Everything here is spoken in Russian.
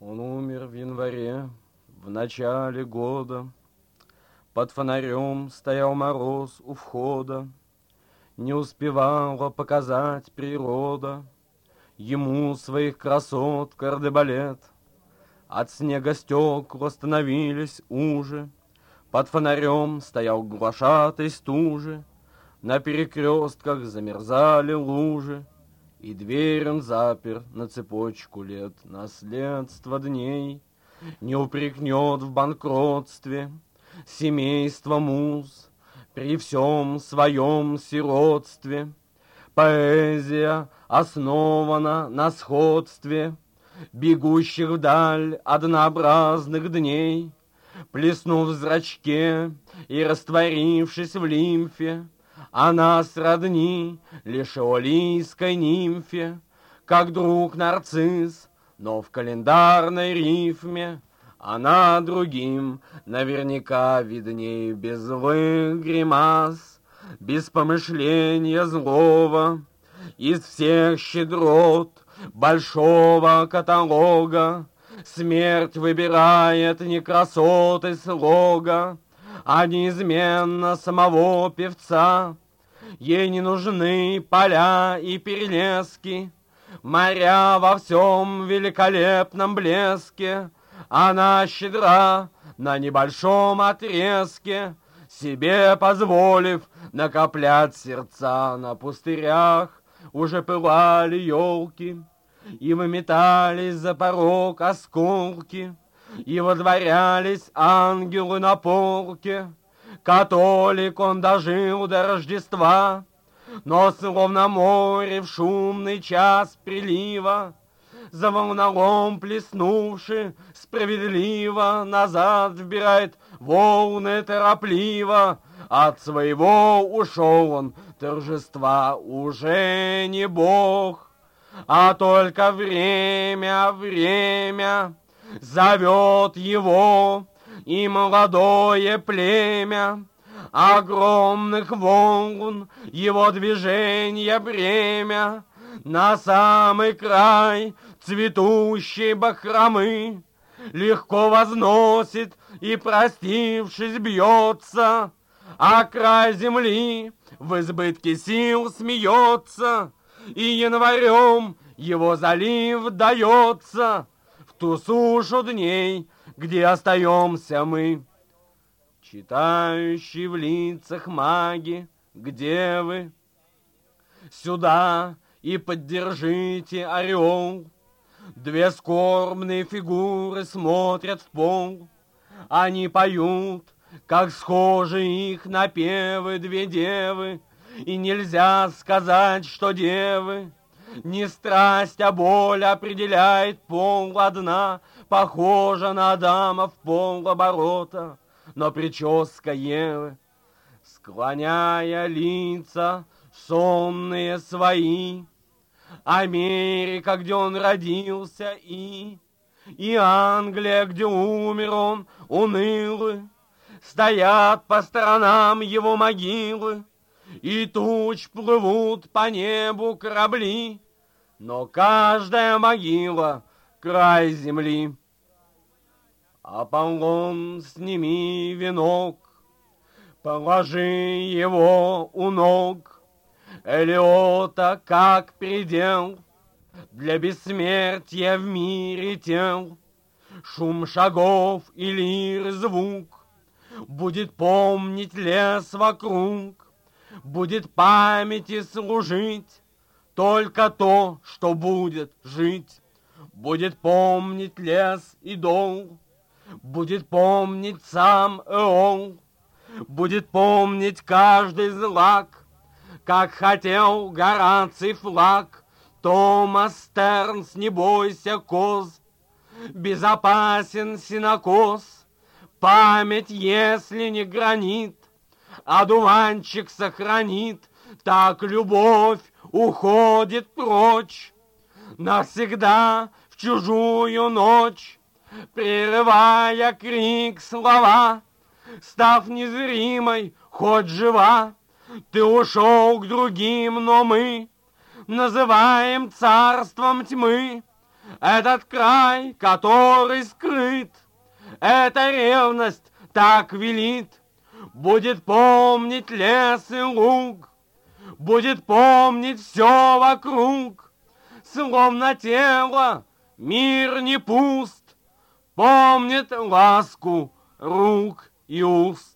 Он умер в январе, в начале года. Под фонарем стоял мороз у входа. Не успевала показать природа ему своих красот кардебалет. От снега стекла становились уже. Под фонарем стоял глашатай стужи. На перекрестках замерзали лужи. И дверь он запер на цепочку лет. Наследство дней не упрекнет в банкротстве семейство муз при всем своем сиротстве. Поэзия основана на сходстве бегущих вдаль однообразных дней. Плеснув в зрачке и растворившись в лимфе, она сродни лишь эолийской нимфе, как друг нарцисс, но в календарной рифме она другим наверняка видней, без злых гримас, без помышления злого. Из всех щедрот большого каталога смерть выбирает не красоты слога, а неизменно самого певца. Ей не нужны поля и перелески, моря во всем великолепном блеске. Она щедра на небольшом отрезке, себе позволив накоплять сердца. На пустырях уже пылали елки, и выметались за порог осколки, и водворялись ангелы на полке. Католик он дожил до Рождества, но словно море в шумный час прилива, за волнолом плеснувши справедливо, назад вбирает волны торопливо. От своего ушел он, торжества уже не бог, а только время зовет его и молодое племя. Огромных волн его движения бремя на самый край цветущей бахромы легко возносит и, простившись, бьется, а край земли в избытке сил смеется, и январем его залив дается в ту сушу дней, где остаемся мы. Читающие в лицах маги, где вы? Сюда и поддержите орел. Две скорбные фигуры смотрят в пол. Они поют, как схожи их напевы две девы, и нельзя сказать, что девы. Не страсть, а боль определяет пол одна, похожа на Адама в полоборота, но прическа Евы, склоняя лица сонные свои. Америка, где он родился, и Англия, где умер он унылый, стоят по сторонам его могилы, и туч плывут по небу корабли, но каждая могила — край земли. Аполлон, сними венок, положи его у ног Элиота, как предел для бессмертия в мире тел. Шум шагов и лир звук будет помнить лес вокруг, будет памяти служить только то, что будет жить. Будет помнить лес и дол, будет помнить сам Эол, будет помнить каждый злак, как хотел Гораций флаг. Томас Стернс, не бойся коз, безопасен сенокос. Память, если не гранит, одуванчик сохранит. Так любовь уходит прочь навсегда в чужую ночь, прерывая крик слова, став незримой, хоть жива. Ты ушел к другим, но мы называем царством тьмы Этот край, который скрыт, эта ревность так велит, будет помнить лес и луг, будет помнить все вокруг, словно тело мир не пуст, помнит ласку рук и уст.